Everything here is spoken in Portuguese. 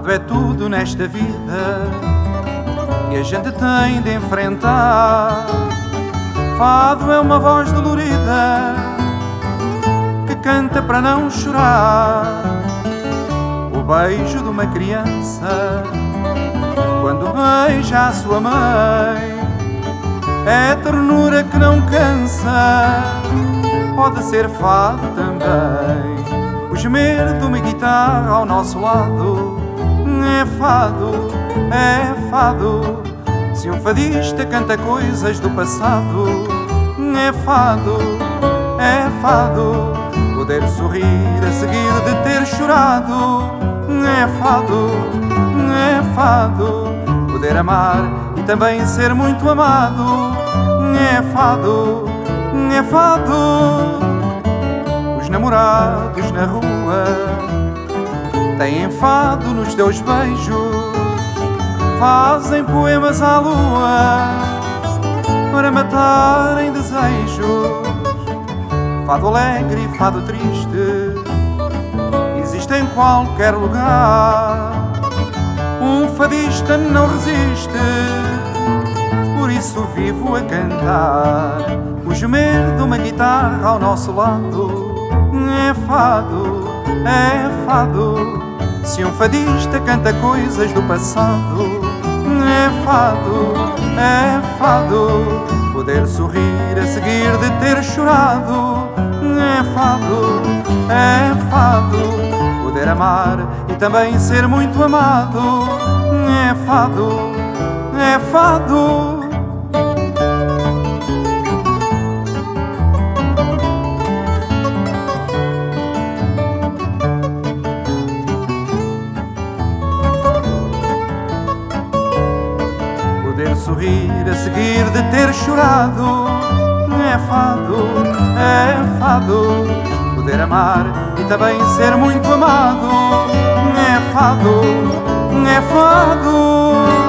Fado é tudo nesta vida que a gente tem de enfrentar. Fado é uma voz dolorida que canta para não chorar. O beijo de uma criança quando beija a sua mãe é ternura que não cansa, pode ser fado também. O gemer de uma guitarra ao nosso lado é fado, é fado. Se um fadista canta coisas do passado é fado, é fado. Poder sorrir a seguir de ter chorado é fado, é fado. Poder amar e também ser muito amado é fado, é fado. Os namorados na rua têm fado nos teus beijos, fazem poemas à lua para matarem desejos. Fado alegre e fado triste existe em qualquer lugar. Um fadista não resiste, por isso vivo a cantar. O gemer de uma guitarra ao nosso lado é fado, é fado. Se um fadista canta coisas do passado é fado, é fado. Poder sorrir a seguir de ter chorado é fado, é fado. Poder amar e também ser muito amado é fado, é fado. Poder sorrir a seguir de ter chorado é fado, é fado. Poder amar e também ser muito amado é fado, é fado.